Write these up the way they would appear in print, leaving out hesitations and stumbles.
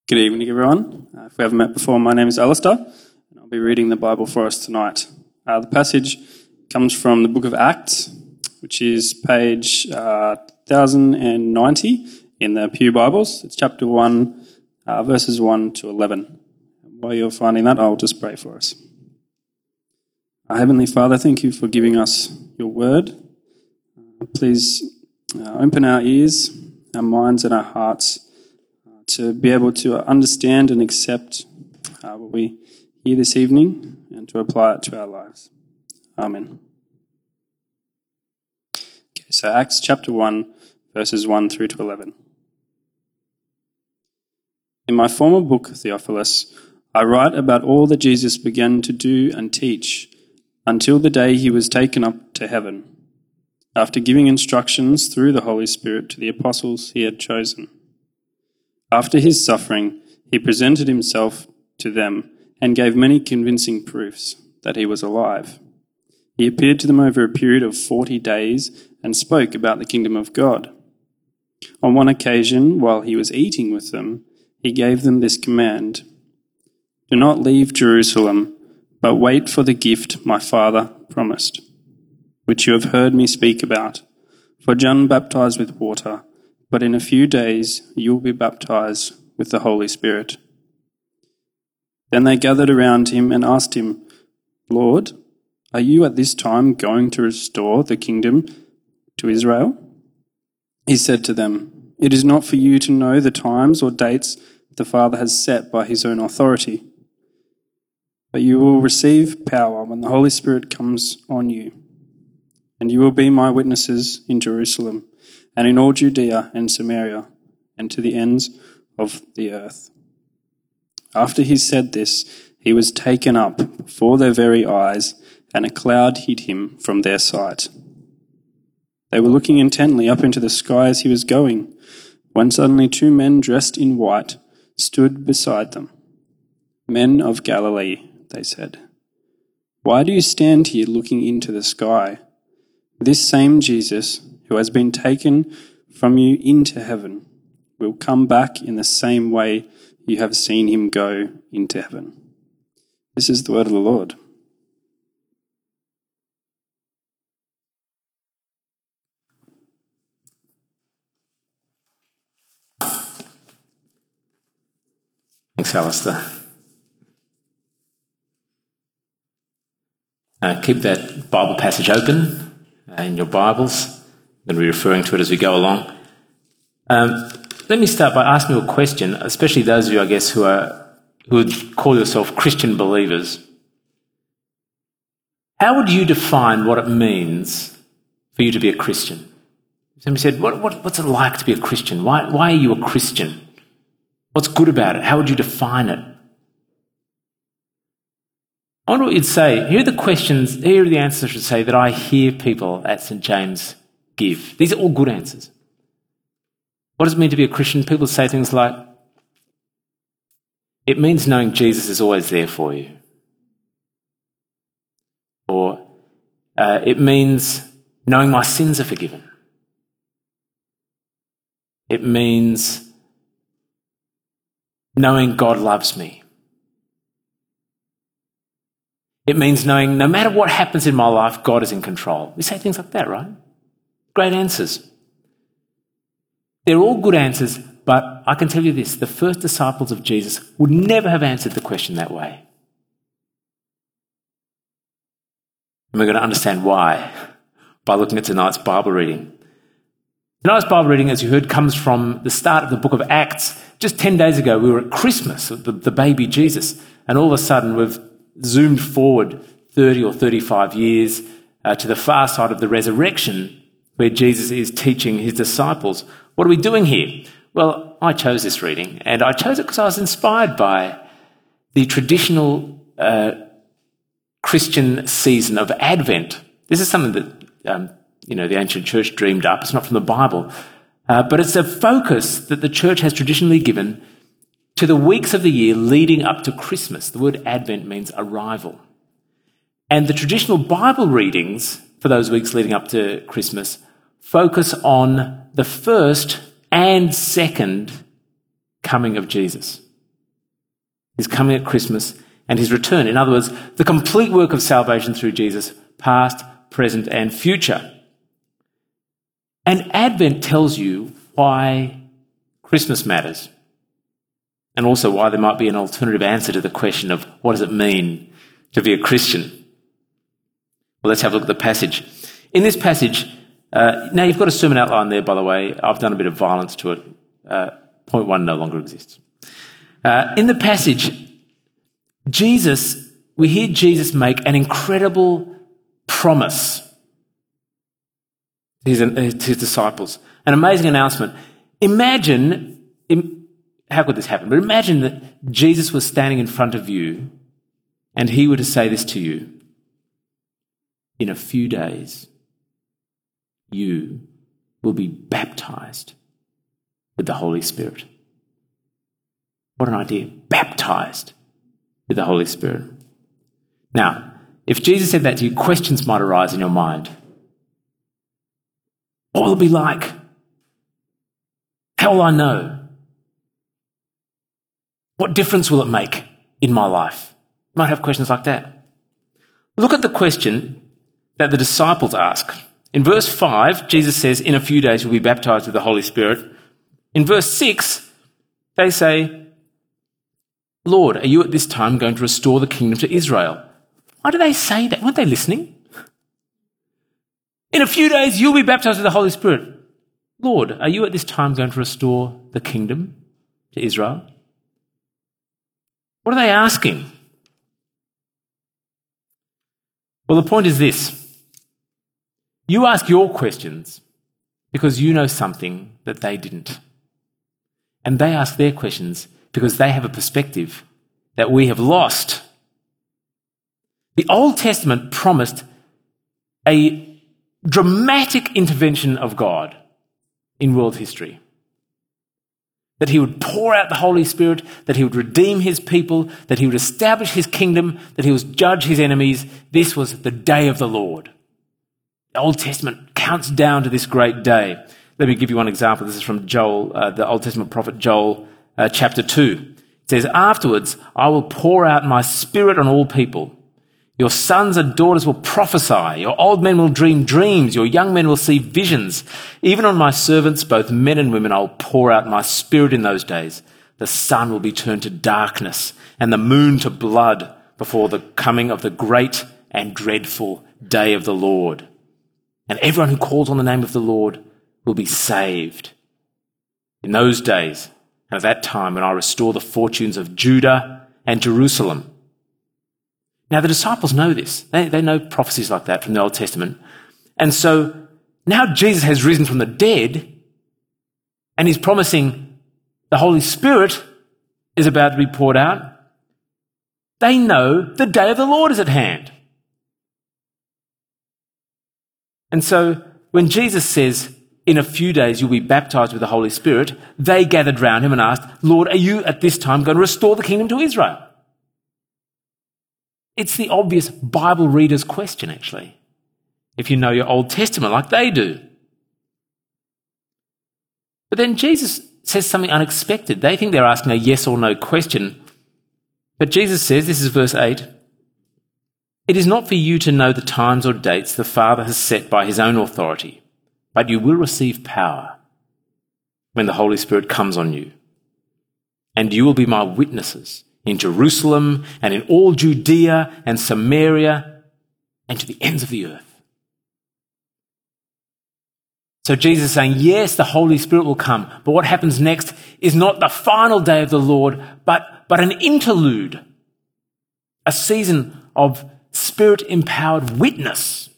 Good evening, everyone. If we haven't met before, my name is Alistair, and I'll be reading the Bible for us tonight. The passage comes from the book of Acts, which is page 1090 in the Pew Bibles. It's chapter 1, verses 1 to 11. While you're finding that, I'll just pray for us. Our Heavenly Father, thank you for giving us your word. Please open our ears, our minds and our hearts to be able to understand and accept what we hear this evening and to apply it to our lives. Amen. Okay, so Acts chapter 1, verses 1 through to 11. In my former book, Theophilus, I write about all that Jesus began to do and teach until the day he was taken up to heaven, after giving instructions through the Holy Spirit to the apostles he had chosen. After his suffering, he presented himself to them and gave many convincing proofs that he was alive. He appeared to them over a period of 40 days and spoke about the kingdom of God. On one occasion, while he was eating with them, he gave them this command: "Do not leave Jerusalem, but wait for the gift my Father promised, which you have heard me speak about. For John baptized with water, but in a few days you will be baptized with the Holy Spirit." Then they gathered around him and asked him, "Lord, are you at this time going to restore the kingdom to Israel?" He said to them, "It is not for you to know the times or dates the Father has set by his own authority, but you will receive power when the Holy Spirit comes on you, and you will be my witnesses in Jerusalem and in all Judea and Samaria, and to the ends of the earth." After he said this, he was taken up before their very eyes, and a cloud hid him from their sight. They were looking intently up into the sky as he was going, when suddenly two men dressed in white stood beside them. "Men of Galilee," they said, "why do you stand here looking into the sky? This same Jesus, who has been taken from you into heaven, will come back in the same way you have seen him go into heaven." This is the word of the Lord. Thanks, Alistair. Keep that Bible passage open in your Bibles. I'm going to be referring to it as we go along. Let me start by asking you a question, especially those of you, I guess, who would call yourself Christian believers. How would you define what it means for you to be a Christian? Somebody said, what's it like to be a Christian? Why are you a Christian? What's good about it? How would you define it? I wonder what you'd say. Here are the answers I should say that I hear people at St. James give. These are all good answers. What does it mean to be a Christian? People say things like, it means knowing Jesus is always there for you. Or, it means knowing my sins are forgiven. It means knowing God loves me. It means knowing no matter what happens in my life, God is in control. We say things like that, right? Great answers. They're all good answers, but I can tell you this, the first disciples of Jesus would never have answered the question that way. And we're going to understand why by looking at tonight's Bible reading. Tonight's Bible reading, as you heard, comes from the start of the book of Acts. Just 10 days ago, we were at Christmas, the baby Jesus, and all of a sudden we've zoomed forward 30 or 35 years to the far side of the resurrection, where Jesus is teaching his disciples. What are we doing here? Well, I chose this reading, and I chose it because I was inspired by the traditional Christian season of Advent. This is something that the ancient church dreamed up. It's not from the Bible, but it's a focus that the church has traditionally given to the weeks of the year leading up to Christmas. The word Advent means arrival. And the traditional Bible readings for those weeks leading up to Christmas focus on the first and second coming of Jesus. his coming at Christmas, and his return. In other words, the complete work of salvation through Jesus, past, present, and future. And Advent tells you why Christmas matters, and also why there might be an alternative answer to the question of what does it mean to be a Christian. Well, let's have a look at the passage. In this passage, now you've got a sermon outline there, by the way. I've done a bit of violence to it. Point 1 no longer exists. In the passage, we hear Jesus make an incredible promise to his disciples. An amazing announcement. Imagine, how could this happen? But imagine that Jesus was standing in front of you and he were to say this to you: in a few days, you will be baptized with the Holy Spirit. What an idea. Baptized with the Holy Spirit. Now, if Jesus said that to you, questions might arise in your mind. What will it be like? How will I know? What difference will it make in my life? You might have questions like that. Look at the question that the disciples ask. In verse 5, Jesus says, in a few days you'll be baptized with the Holy Spirit. In verse 6, they say, Lord, are you at this time going to restore the kingdom to Israel? Why do they say that? Weren't they listening? In a few days you'll be baptized with the Holy Spirit. Lord, are you at this time going to restore the kingdom to Israel? What are they asking? Well, the point is this. You ask your questions because you know something that they didn't. And they ask their questions because they have a perspective that we have lost. The Old Testament promised a dramatic intervention of God in world history. That he would pour out the Holy Spirit, that he would redeem his people, that he would establish his kingdom, that he would judge his enemies. This was the day of the Lord. The Old Testament counts down to this great day. Let me give you one example. This is from Joel, the Old Testament prophet Joel, chapter 2. It says, afterwards, I will pour out my spirit on all people. Your sons and daughters will prophesy. Your old men will dream dreams. Your young men will see visions. Even on my servants, both men and women, I will pour out my spirit in those days. The sun will be turned to darkness and the moon to blood before the coming of the great and dreadful day of the Lord. And everyone who calls on the name of the Lord will be saved. In those days, and at that time, when I restore the fortunes of Judah and Jerusalem. Now, the disciples know this. They know prophecies like that from the Old Testament. And so now Jesus has risen from the dead and he's promising the Holy Spirit is about to be poured out. They know the day of the Lord is at hand. And so when Jesus says, in a few days you'll be baptized with the Holy Spirit, they gathered round him and asked, Lord, are you at this time going to restore the kingdom to Israel? It's the obvious Bible reader's question, actually, if you know your Old Testament like they do. But then Jesus says something unexpected. They think they're asking a yes or no question. But Jesus says, this is verse 8, it is not for you to know the times or dates the Father has set by his own authority, but you will receive power when the Holy Spirit comes on you. And you will be my witnesses in Jerusalem and in all Judea and Samaria and to the ends of the earth. So Jesus is saying, yes, the Holy Spirit will come, but what happens next is not the final day of the Lord, but an interlude, a season of Spirit-empowered witness.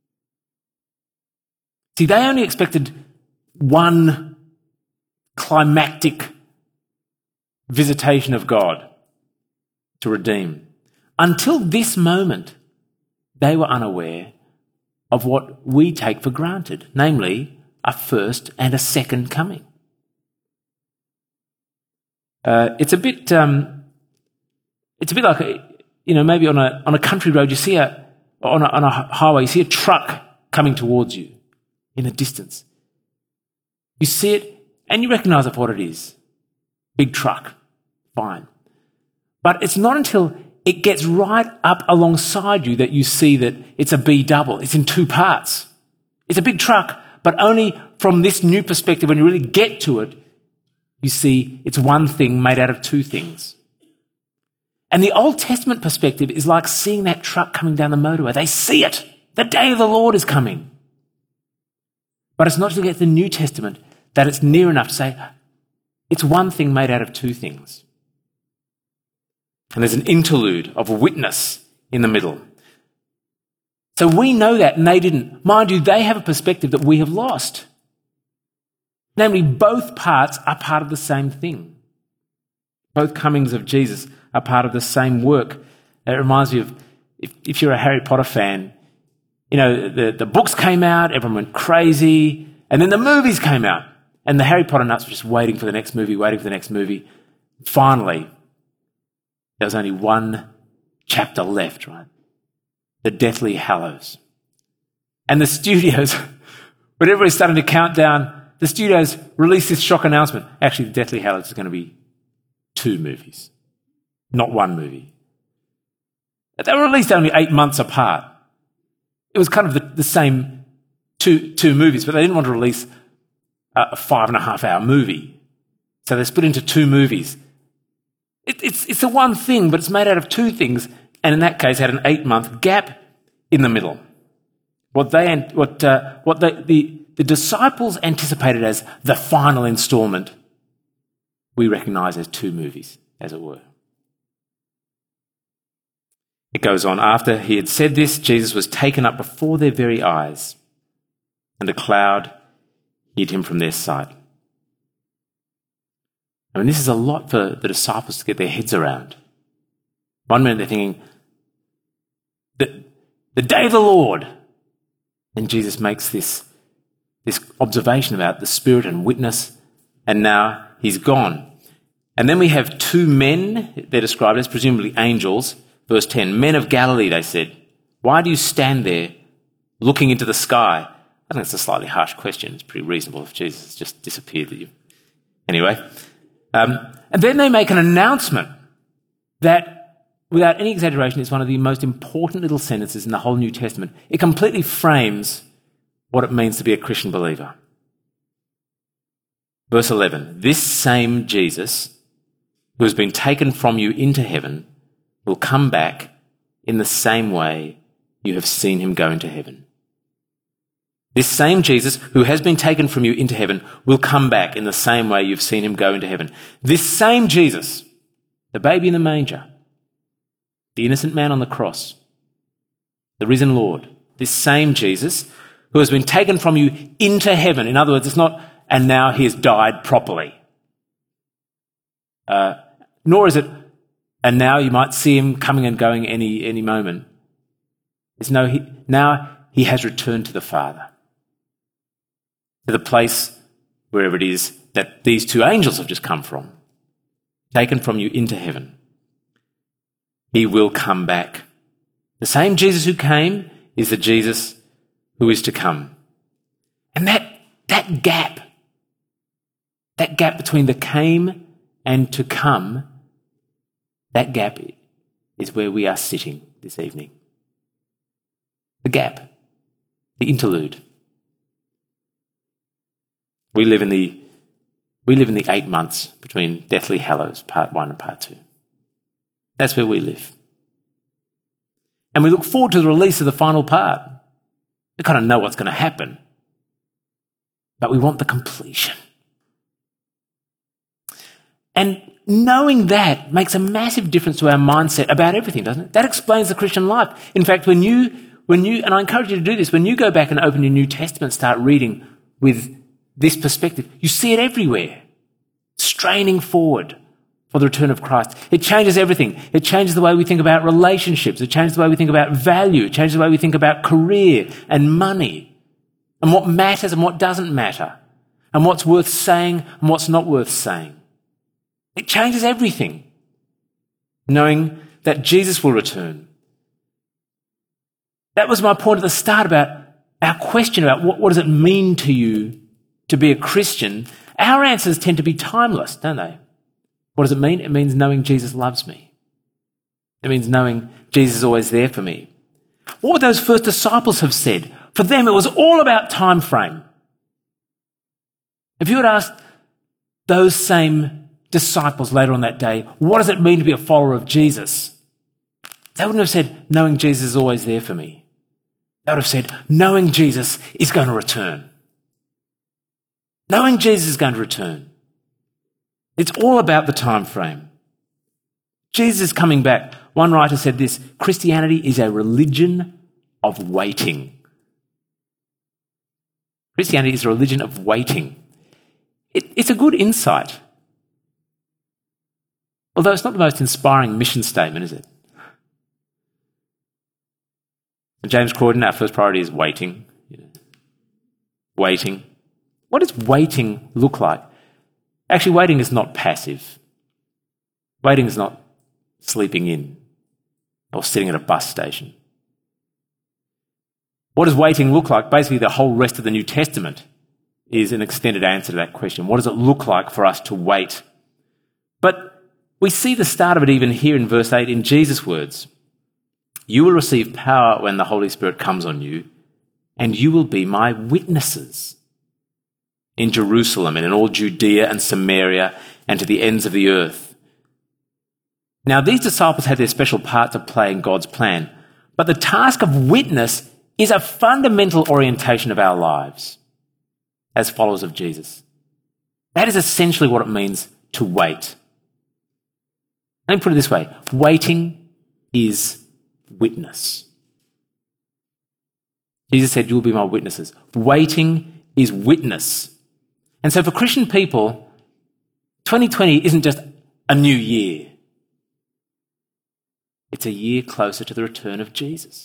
See, they only expected one climactic visitation of God to redeem. Until this moment, they were unaware of what we take for granted, namely a first and a second coming. It's a bit like maybe on a country road you see on a highway you see a truck coming towards you in the distance. You see it and you recognise what it is. Big truck, fine. But it's not until it gets right up alongside you that you see that it's a B double. It's in two parts. It's a big truck, but only from this new perspective, when you really get to it, you see it's one thing made out of two things. And the Old Testament perspective is like seeing that truck coming down the motorway. They see it. The day of the Lord is coming. But it's not until you get to the New Testament that it's near enough to say it's one thing made out of two things. And there's an interlude of witness in the middle. So we know that, and they didn't. Mind you, they have a perspective that we have lost. Namely, both parts are part of the same thing. Both comings of Jesus are part of the same work. It reminds me of, if you're a Harry Potter fan, you know, the books came out, everyone went crazy, and then the movies came out, and the Harry Potter nuts were just waiting for the next movie. Finally, there was only one chapter left, right? The Deathly Hallows. And the studios, when everybody's starting to count down, the studios released this shock announcement. Actually, The Deathly Hallows is going to be 2 movies, not 1 movie. They were released only 8 months apart. It was kind of the same two movies, but they didn't want to release a 5.5-hour movie. So they split into 2 movies. It's the one thing, but it's made out of 2 things, and in that case had an 8-month gap in the middle. What the disciples anticipated as the final instalment, we recognise as 2 movies, as it were. It goes on, after he had said this, Jesus was taken up before their very eyes, and a cloud hid him from their sight. I mean, this is a lot for the disciples to get their heads around. One minute they're thinking, the day of the Lord. And Jesus makes this observation about the Spirit and witness, and now he's gone. And then we have 2 men, they're described as presumably angels. Verse 10, men of Galilee, they said, why do you stand there looking into the sky? I think it's a slightly harsh question. It's pretty reasonable if Jesus just disappeared. Anyway. And then they make an announcement that, without any exaggeration, is one of the most important little sentences in the whole New Testament. It completely frames what it means to be a Christian believer. Verse 11, this same Jesus, who has been taken from you into heaven, will come back in the same way you have seen him go into heaven. This same Jesus, who has been taken from you into heaven, will come back in the same way you've seen him go into heaven. This same Jesus, the baby in the manger, the innocent man on the cross, the risen Lord, this same Jesus, who has been taken from you into heaven. In other words, it's not, and now he has died properly. Nor is it, and now you might see him coming and going any moment. It's no, now he has returned to the Father, to the place, wherever it is, that these 2 angels have just come from, taken from you into heaven. He will come back. The same Jesus who came is the Jesus who is to come. And that gap between the came and to come, that gap is where we are sitting this evening. The gap, the interlude. We live in the 8 months between Deathly Hallows, part 1 and part 2. That's where we live. And we look forward to the release of the final part. We kind of know what's going to happen, but we want the completion. And knowing that makes a massive difference to our mindset about everything, doesn't it? That explains the Christian life. In fact, when you, and I encourage you to do this, when you go back and open your New Testament, start reading with this perspective, you see it everywhere, straining forward for the return of Christ. It changes everything. It changes the way we think about relationships. It changes the way we think about value. It changes the way we think about career and money and what matters and what doesn't matter and what's worth saying and what's not worth saying. It changes everything, knowing that Jesus will return. That was my point at the start about our question about what does it mean to you to be a Christian. Our answers tend to be timeless, don't they? What does it mean? It means knowing Jesus loves me. It means knowing Jesus is always there for me. What would those first disciples have said? For them, it was all about time frame. If you had asked those same disciples later on that day, what does it mean to be a follower of Jesus? They wouldn't have said, knowing Jesus is always there for me. They would have said, knowing Jesus is going to return. Knowing Jesus is going to return. It's all about the time frame. Jesus is coming back. One writer said this, Christianity is a religion of waiting. Christianity is a religion of waiting. It's a good insight. Although it's not the most inspiring mission statement, is it? James Corden, our first priority is waiting. Waiting. What does waiting look like? Actually, waiting is not passive. Waiting is not sleeping in or sitting at a bus station. What does waiting look like? Basically, the whole rest of the New Testament is an extended answer to that question. What does it look like for us to wait? But we see the start of it even here in verse 8 in Jesus' words. You will receive power when the Holy Spirit comes on you, and you will be my witnesses in Jerusalem and in all Judea and Samaria and to the ends of the earth. Now, these disciples had their special part to play in God's plan, but the task of witness is a fundamental orientation of our lives as followers of Jesus. That is essentially what it means to wait. Let me put it this way. Waiting is witness. Jesus said, you will be my witnesses. Waiting is witness. And so for Christian people, 2020 isn't just a new year. It's a year closer to the return of Jesus.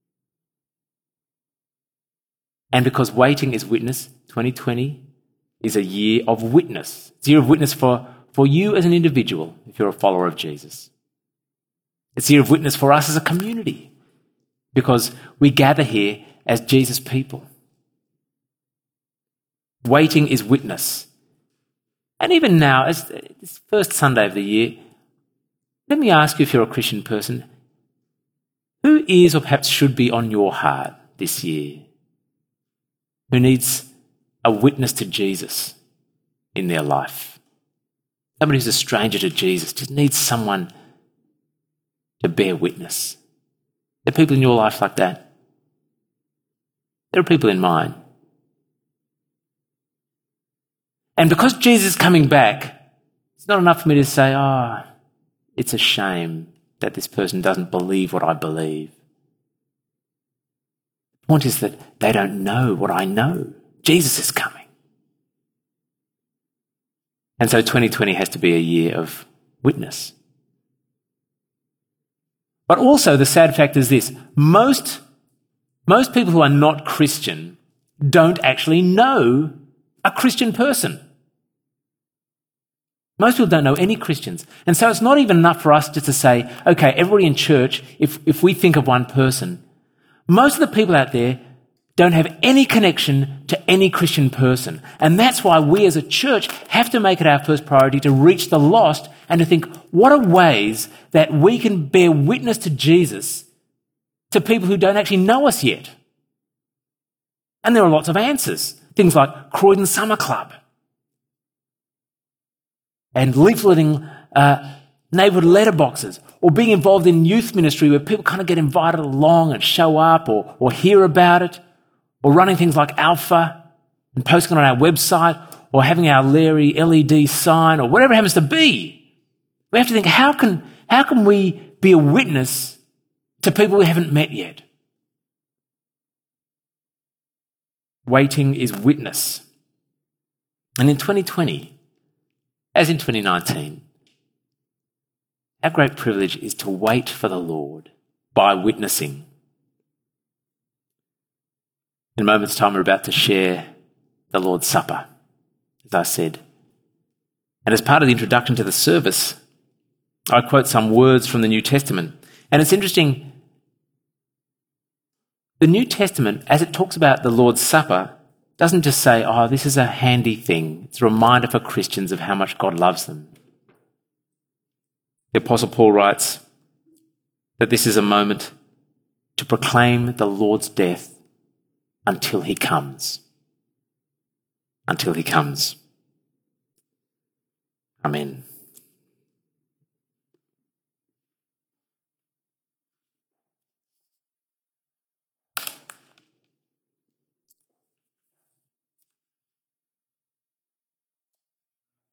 And because waiting is witness, 2020 is a year of witness. It's a year of witness for you as an individual, if you're a follower of Jesus. It's a year of witness for us as a community, because we gather here as Jesus' people. Waiting is witness. And even now, as this first Sunday of the year, let me ask you, if you're a Christian person, who is or perhaps should be on your heart this year? Who needs a witness to Jesus in their life? Somebody who's a stranger to Jesus just needs someone to bear witness. There are people in your life like that. There are people in mine. And because Jesus is coming back, it's not enough for me to say, it's a shame that this person doesn't believe what I believe. The point is that they don't know what I know. Jesus is coming. And so 2020 has to be a year of witness. But also the sad fact is this. Most people who are not Christian don't actually know a Christian person. Most people don't know any Christians. And so it's not even enough for us just to say, okay, everybody in church, if we think of one person, most of the people out there don't have any connection to any Christian person. And that's why we as a church have to make it our first priority to reach the lost and to think, what are ways that we can bear witness to Jesus to people who don't actually know us yet? And there are lots of answers. Things like Croydon Summer Club and leafleting neighbourhood letterboxes, or being involved in youth ministry where people kind of get invited along and show up or hear about it, or running things like Alpha and posting on our website, or having our Larry LED sign, or whatever it happens to be. We have to think, how can we be a witness to people we haven't met yet? Waiting is witness. And in 2020, as in 2019, our great privilege is to wait for the Lord by witnessing. In a moment's time, we're about to share the Lord's Supper, as I said. And as part of the introduction to the service, I quote some words from the New Testament. And it's interesting, the New Testament, as it talks about the Lord's Supper, doesn't just say, this is a handy thing. It's a reminder for Christians of how much God loves them. The Apostle Paul writes, that this is a moment to proclaim the Lord's death until he comes. Until he comes. Amen.